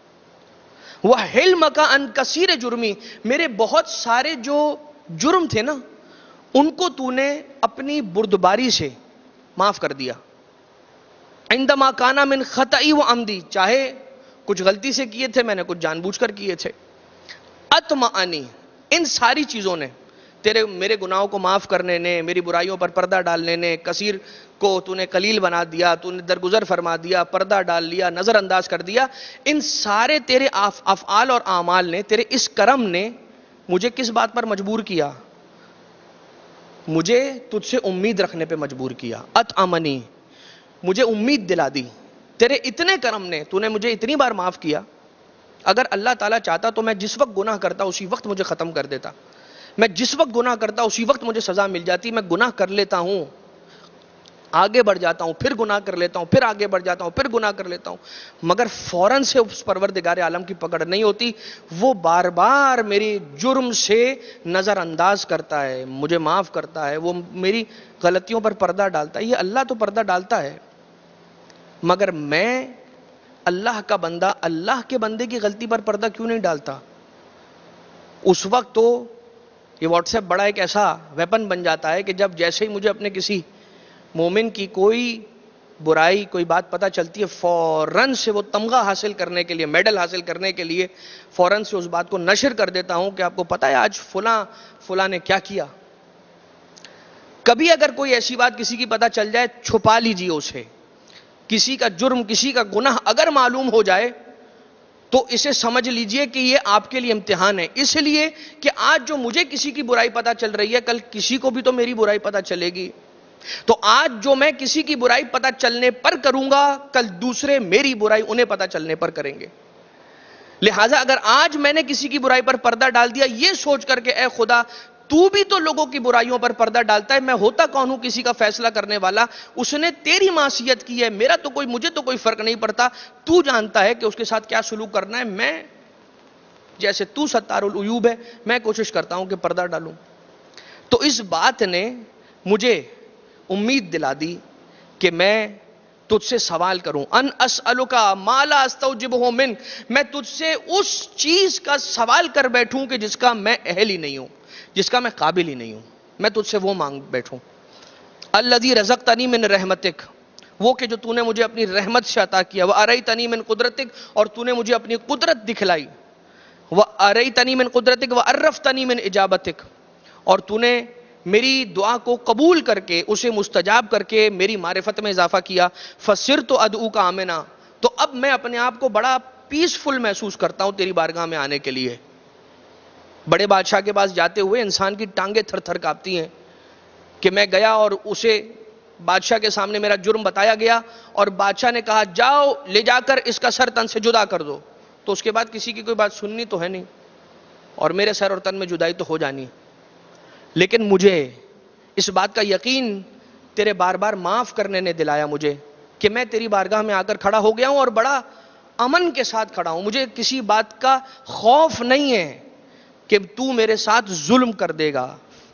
وحلمک عن کثیر جرمی, میرے بہت سارے جو جرم تھے نا ان کو تو نے اپنی بردباری سے معاف کر دیا. عندما کان من خطئی و عمدی, چاہے کچھ غلطی سے کیے تھے میں نے, کچھ جان بوجھ کر کیے تھے. اطمعنی, ان ساری چیزوں نے, میرے گناہوں کو معاف کرنے نے, میری برائیوں پر پردہ ڈالنے نے, کثیر کو تو نے قلیل بنا دیا, تو نے درگزر فرما دیا, پردہ ڈال لیا, نظر انداز کر دیا, ان سارے تیرے افعال اور اعمال نے, تیرے اس کرم نے مجھے کس بات پر مجبور کیا, مجھے تجھ سے امید رکھنے پہ مجبور کیا. اطمعنی, مجھے امید دلا دی, تیرے اتنے کرم نے, تو نے مجھے اتنی بار معاف کیا. اگر اللہ تعالیٰ چاہتا تو میں جس وقت گناہ کرتا اسی وقت مجھے ختم کر دیتا, میں جس وقت گناہ کرتا اسی وقت مجھے سزا مل جاتی. میں گناہ کر لیتا ہوں, آگے بڑھ جاتا ہوں, پھر گناہ کر لیتا ہوں, پھر آگے بڑھ جاتا ہوں, پھر گناہ کر لیتا ہوں, مگر فوراً سے اس پروردگار عالم کی پکڑ نہیں ہوتی. وہ بار بار میری جرم سے نظر انداز کرتا ہے, مجھے معاف کرتا ہے, وہ میری غلطیوں پر پردہ ڈالتا ہے. یہ اللہ تو پردہ ڈالتا ہے, مگر میں اللہ کا بندہ اللہ کے بندے کی غلطی پر پردہ کیوں نہیں ڈالتا؟ اس وقت تو یہ واٹس ایپ بڑا ایک ایسا ویپن بن جاتا ہے کہ جب جیسے ہی مجھے اپنے کسی مومن کی کوئی برائی کوئی بات پتہ چلتی ہے, فوراً سے وہ تمغہ حاصل کرنے کے لیے, میڈل حاصل کرنے کے لیے فوراً سے اس بات کو نشر کر دیتا ہوں کہ آپ کو پتہ ہے آج فلاں نے کیا کیا. کبھی اگر کوئی ایسی بات کسی کی پتہ چل جائے, چھپا لیجیے اسے. کسی کا جرم, کسی کا گناہ اگر معلوم ہو جائے تو اسے سمجھ لیجئے کہ یہ آپ کے لیے امتحان ہے, اس لیے کہ آج جو مجھے کسی کی برائی پتہ چل رہی ہے, کل کسی کو بھی تو میری برائی پتہ چلے گی. تو آج جو میں کسی کی برائی پتہ چلنے پر کروں گا، کل دوسرے میری برائی انہیں پتہ چلنے پر کریں گے. لہٰذا اگر آج میں نے کسی کی برائی پر پردہ ڈال دیا یہ سوچ کر کہ اے خدا تو بھی تو لوگوں کی برائیوں پر پردہ ڈالتا ہے، میں ہوتا کون ہوں کسی کا فیصلہ کرنے والا، اس نے تیری معصیت کی ہے، مجھے تو کوئی فرق نہیں پڑتا، تو جانتا ہے کہ اس کے ساتھ کیا سلوک کرنا ہے، میں جیسے تو ستار العیوب ہے میں کوشش کرتا ہوں کہ پردہ ڈالوں. تو اس بات نے مجھے امید دلا دی کہ میں تجھ سے سوال کروں، ان اسألک ما لا استوجبہ منک، میں تجھ سے اس چیز کا سوال کر بیٹھوں کہ جس کا میں اہل ہی نہیں ہوں، جس کا میں قابل ہی نہیں ہوں، میں تجھ سے وہ مانگ بیٹھوں. الذی رزقتنی من رحمتک، وہ کہ جو تو نے مجھے اپنی رحمت سے عطا کیا، وَأَرَيْتَنِي مِن قُدْرَتِك، اور تو نے مجھے اپنی قدرت دکھلائی، وَأَرَيْتَنِي مِن قُدْرَتِك وَعَرَّفْتَنِي مِن إِجَابَتِك، اور تو نے میری دعا کو قبول کر کے اسے مستجاب کر کے میری معرفت میں اضافہ کیا. فَصِرْتُ أَدْعُوكَ آمِنًا، تو اب میں اپنے آپ کو بڑا پیسفل محسوس کرتا ہوں تیری بارگاہ میں آنے کے لیے. بڑے بادشاہ کے پاس جاتے ہوئے انسان کی ٹانگیں تھر تھر کانپتی ہیں کہ میں گیا اور اسے بادشاہ کے سامنے میرا جرم بتایا گیا اور بادشاہ نے کہا جاؤ لے جا کر اس کا سر تن سے جدا کر دو، تو اس کے بعد کسی کی کوئی بات سننی تو ہے نہیں اور میرے سر اور تن میں جدائی تو ہو جانی. لیکن مجھے اس بات کا یقین تیرے بار بار معاف کرنے نے دلایا مجھے کہ میں تیری بارگاہ میں آ کر کھڑا ہو گیا ہوں اور بڑا امن کے ساتھ کھڑا ہوں، مجھے کسی بات کا خوف نہیں ہے کہ تو میرے ساتھ ظلم کر دے گا.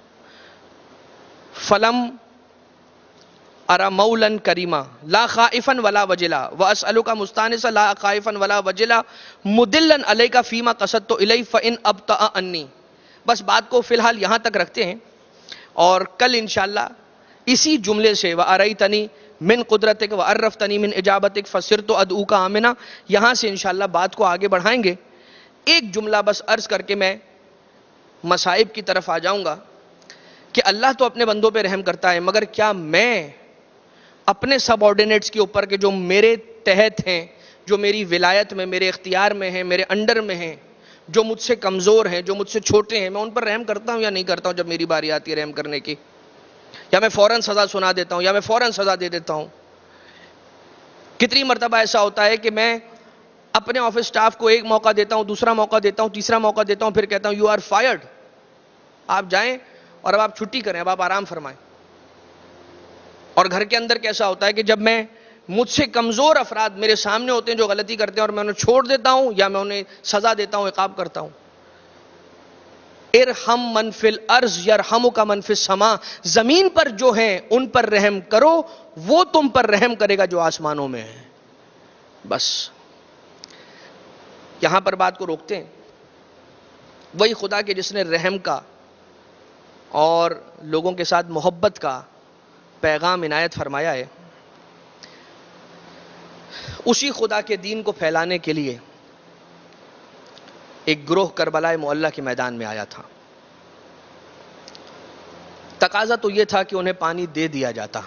فلم ارا مولاً کریما لا خائفاً ولا وجلا واسألک مستانسا لا خائفاً ولا وجلا مدلاً علیک فیما قصدت الی فإن ابطأ انی. بس بات کو فی الحال یہاں تک رکھتے ہیں اور کل انشاءاللہ اسی جملے سے وَأَرَيْتَنِي مِن قُدْرَتِكَ وَعَرَّفْتَنِي مِن إِجَابَتِكَ فَصِرْتُ أَدْعُوكَ آمِنًا، یہاں سے انشاءاللہ بات کو آگے بڑھائیں گے. ایک جملہ بس عرض کر کے میں مصائب کی طرف آ جاؤں گا کہ اللہ تو اپنے بندوں پہ رحم کرتا ہے، مگر کیا میں اپنے سب آرڈینیٹس کے اوپر کہ جو میرے تحت ہیں، جو میری ولایت میں میرے اختیار میں ہیں، میرے انڈر میں ہیں، جو مجھ سے کمزور ہیں، جو مجھ سے چھوٹے ہیں، میں ان پر رحم کرتا ہوں یا نہیں کرتا ہوں؟ جب میری باری آتی ہے رحم کرنے کی، یا میں فوراً سزا سنا دیتا ہوں یا میں فوراً سزا دے دیتا ہوں؟ کتنی مرتبہ ایسا ہوتا ہے کہ میں اپنے آفس سٹاف کو ایک موقع دیتا ہوں، دوسرا موقع دیتا ہوں، تیسرا موقع دیتا ہوں، پھر کہتا ہوں یو آر فائرڈ، آپ جائیں اور اب آپ چھٹی کریں، اب آپ آرام فرمائیں. اور گھر کے اندر کیسا ہوتا ہے کہ جب میں مجھ سے کمزور افراد میرے سامنے ہوتے ہیں جو غلطی کرتے ہیں اور میں انہیں چھوڑ دیتا ہوں یا میں انہیں سزا دیتا ہوں، عقاب کرتا ہوں. ارحم من فی الارض یرحمک من فی السماء، زمین پر جو ہیں ان پر رحم کرو، وہ تم پر رحم کرے گا جو آسمانوں میں ہے. بس یہاں پر بات کو روکتے ہیں. وہی خدا کے جس نے رحم کا اور لوگوں کے ساتھ محبت کا پیغام عنایت فرمایا ہے، اسی خدا کے دین کو پھیلانے کے لیے ایک گروہ کربلا معلی کے میدان میں آیا تھا. تقاضا تو یہ تھا کہ انہیں پانی دے دیا جاتا،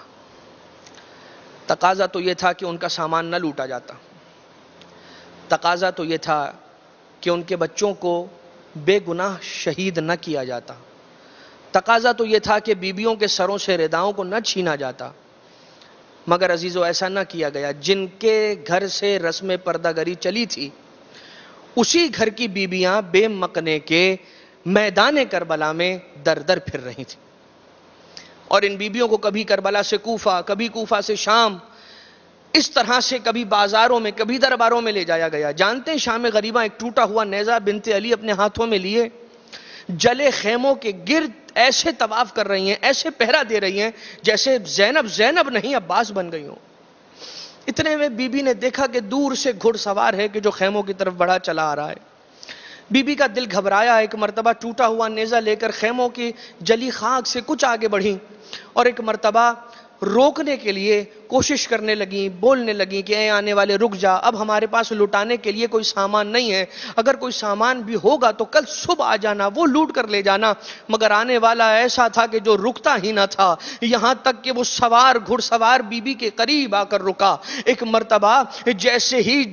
تقاضا تو یہ تھا کہ ان کا سامان نہ لوٹا جاتا، تقاضا تو یہ تھا کہ ان کے بچوں کو بے گناہ شہید نہ کیا جاتا، تقاضا تو یہ تھا کہ بیویوں کے سروں سے رداؤں کو نہ چھینا جاتا. مگر عزیزو ایسا نہ کیا گیا. جن کے گھر سے رسم پردہ گری چلی تھی اسی گھر کی بیویاں بے مکنے کے میدان کربلا میں در در پھر رہی تھیں، اور ان بیویوں کو کبھی کربلا سے کوفہ، کبھی کوفہ سے شام، اس طرح سے کبھی بازاروں میں کبھی درباروں میں لے جایا گیا. جانتے ہیں شام غریبہ ایک ٹوٹا ہوا نیزہ بنت علی اپنے ہاتھوں میں لیے جلے خیموں کے گرد ایسے طواف کر رہی ہیں، ایسے پہرا دے رہی ہیں جیسے زینب نہیں عباس بن گئی ہوں. اتنے میں بی بی نے دیکھا کہ دور سے گھڑ سوار ہے کہ جو خیموں کی طرف بڑھا چلا آ رہا ہے. بی بی کا دل گھبرایا، ایک مرتبہ ٹوٹا ہوا نیزہ لے کر خیموں کی جلی خاک سے کچھ آگے بڑھی اور ایک مرتبہ روکنے کے لیے کوشش کرنے لگیں، بولنے لگیں کہ اے آنے والے رک جا، اب ہمارے پاس لٹانے کے لیے کوئی سامان نہیں ہے، اگر کوئی سامان بھی ہوگا تو کل صبح آ جانا، وہ لوٹ کر لے جانا. مگر آنے والا ایسا تھا کہ جو رکتا ہی نہ تھا، یہاں تک کہ وہ گھڑ سوار بی بی کے قریب آ کر رکا. ایک مرتبہ جیسے ہی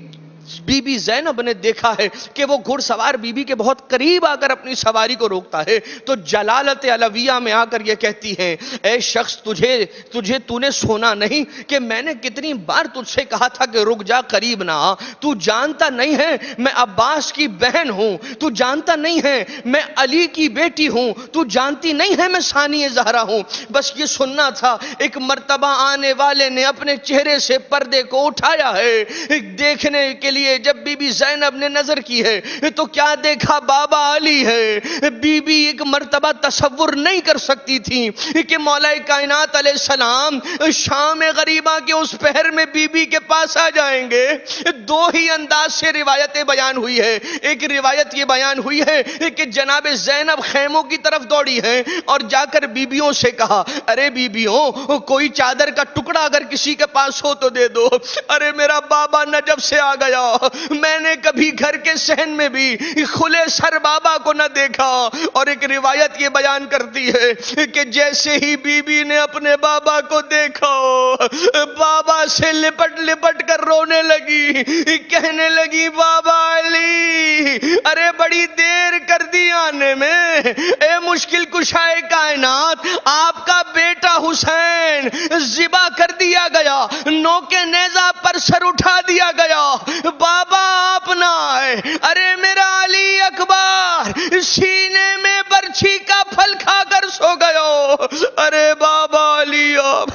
بی بی زینب نے دیکھا ہے کہ وہ گھڑ سوار بی بی کے بہت قریب آ کر اپنی سواری کو روکتا ہے تو جلالت علویہ میں آ کر یہ کہتی ہیں اے شخص تو نے سنا نہیں کہ میں نے کتنی بار تجھ سے کہا تھا کہ رک جا، قریب نہ آ؟ تو جانتا نہیں ہے میں عباس کی بہن ہوں، تو جانتا نہیں ہے میں علی کی بیٹی ہوں، تو جانتی نہیں ہے میں ثانی زہرا ہوں؟ بس یہ سننا تھا۔ ایک مرتبہ آنے والے نے اپنے چہرے سے پردے کو اٹھایا ہے دیکھنے کے لیے، جب بی بی زینب نے نظر کی ہے تو کیا دیکھا؟ بابا علی ہے۔ بی بی ایک مرتبہ تصور نہیں کر سکتی تھی کہ مولا کائنات علیہ السلام شام غریبہ کے اس پہر میں بی بی کے پاس آ جائیں گے۔ دو ہی انداز سے روایتیں بیان ہوئی ہے۔ ایک روایت یہ بیان ہوئی ہے کہ جناب زینب خیموں کی طرف دوڑی ہیں اور جا کر بیبیوں سے کہا ارے بیبیوں کوئی چادر کا ٹکڑا اگر کسی کے پاس ہو تو دے دو، ارے میرا بابا نجف سے آ گیا، میں نے کبھی گھر کے صحن میں بھی کھلے سر بابا کو نہ دیکھا۔ اور ایک روایت یہ بیان کرتی ہے کہ جیسے ہی بی بی نے اپنے بابا کو دیکھا بابا سے لپٹ لپٹ کر رونے لگی، کہنے لگی بابا علی ارے بڑی دیر کر دی آنے میں، اے مشکل کشائے کائنات آپ کا بیٹا حسین ذبح کر دیا گیا، نوکے نیزہ پر سر اٹھا دیا گیا، بابا آپ نہ آئے، ارے میرا علی اکبر سینے میں برچھی کا پھل کھا کر سو گیا، ارے بابا علی آپ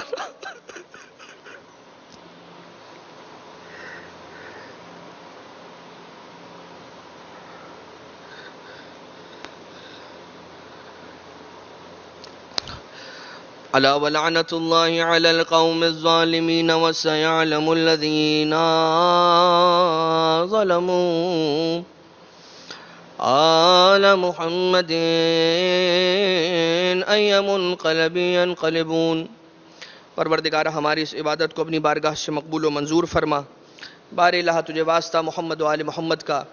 الا ولعنت اللہ علی القوم الظالمین وسیعلم الذین ظلموا آل محمد ای منقلب ینقلبون۔ پروردگار ہماری اس عبادت کو اپنی بارگاہ سے مقبول و منظور فرما۔ بار الہ تجھے واسطہ محمد و آل محمد کا،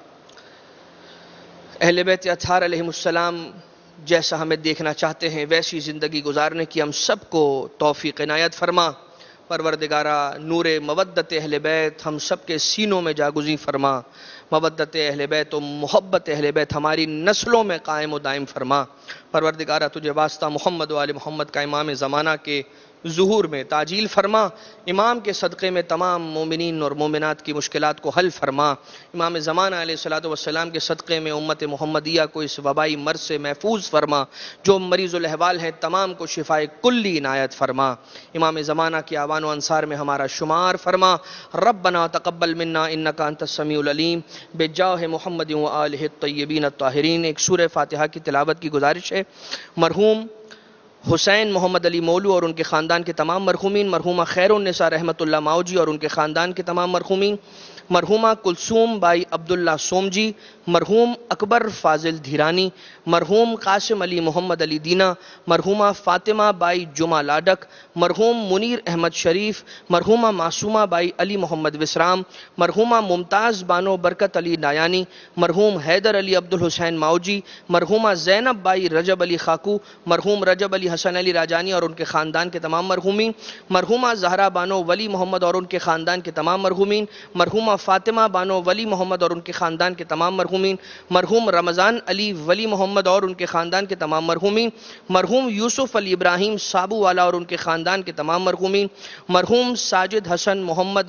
اہل بیت اطہار علیہ السلام جیسا ہمیں دیکھنا چاہتے ہیں ویسی زندگی گزارنے کی ہم سب کو توفیق عنایت فرما۔ پروردگارہ نور مودت اہل بیت ہم سب کے سینوں میں جاگزیں فرما، مودت اہل بیت و محبت اہل بیت ہماری نسلوں میں قائم و دائم فرما۔ پروردگارہ تجھے واسطہ محمد و آل محمد کا امام زمانہ کے ظہور میں تعجیل فرما، امام کے صدقے میں تمام مومنین اور مومنات کی مشکلات کو حل فرما، امام زمانہ علیہ السلام کے صدقے میں امت محمدیہ کو اس وبائی مرض سے محفوظ فرما، جو مریض الاحوال ہیں تمام کو شفائے کلی عنایت فرما، امام زمانہ کی آوان و انصار میں ہمارا شمار فرما۔ ربنا تقبل منا انکا انت السمیع العلیم بجاہ محمد و آلہ الطیبین الطاہرین۔ ایک سورہ فاتحہ کی تلاوت کی گزارش ہے۔ مرحوم حسین محمد علی مولو اور ان کے خاندان کے تمام مرحومین، مرحومہ خیر النساء رحمت اللہ ماؤجی اور ان کے خاندان کے تمام مرحومین، مرحومہ کلثوم بائی عبداللہ سومجی، مرحوم اکبر فاضل دھیرانی، مرحوم قاسم علی محمد علی دینہ، مرحومہ فاطمہ بائی جمعہ لاڈک، مرحوم منیر احمد شریف، مرحومہ معصومہ بائی علی محمد وسرام، مرحومہ ممتاز بانو برکت علی نایانی، مرحوم حیدر علی عبدالحسین ماؤجی، مرحومہ زینب بائی رجب علی خاکو، مرحوم رجب علی حسن علی راجانی اور ان کے خاندان کے تمام مرحومین، مرحومہ زہرا بانو ولی محمد اور ان کے خاندان کے تمام مرحومین، مرحومہ فاطمہ بانو ولی محمد اور ان کے خاندان کے تمام مرحومین، مرحوم رمضان علی ولی محمد اور ان کے خاندان کے تمام مرحومین، مرحوم یوسف علی ابراہیم سابو والا اور ان کے خاندان کے تمام مرحومین، مرحوم ساجد حسن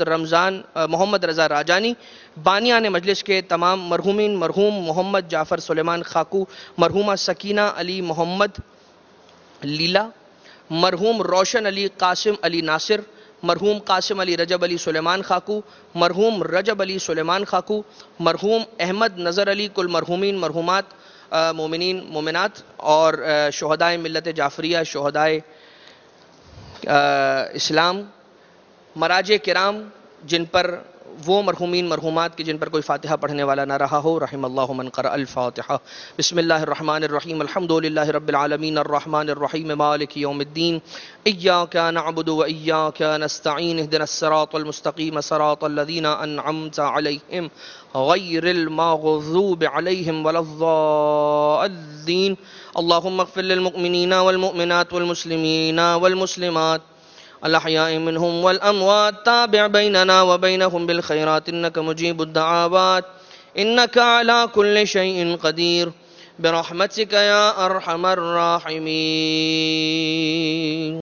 محمد رضا راجانی بانیان مجلس کے تمام مرحومین، مرحوم محمد جعفر سلیمان خاکو، مرحومہ سکینہ علی محمد لیلا، مرحوم روشن علی قاسم علی ناصر، مرحوم قاسم علی رجب علی سلیمان خاکو، مرحوم رجب علی سلیمان خاکو، مرحوم احمد نظر علی، کل مرحومین مرحومات مومنین مومنات اور شہدائے ملت جعفریہ، شہدائے اسلام، مراجع کرام جن پر وہ مرحومین مرحومات کی جن پر کوئی فاتحہ پڑھنے والا نہ رہا ہو، رحم اللہ من قرأ الفاتحہ۔ بسم اللہ الرحمن الرحیم، الحمدللہ رب العالمین الرحمن الرحیم مالک یوم الدین، ایاک نعبد و ایاک نستعین، اہدنا الصراط المستقیم صراط الذین انعمت علیہم غیر المغضوب علیہم ولا الضالین۔ اللہم اغفر للمؤمنین والمؤمنات والمسلمین والمسلمات الأحياء منهم والأموات تابع بيننا وبينهم بالخيرات إنك مجيب الدعوات إنك على كل شيء قدير برحمتك يا أرحم الراحمين.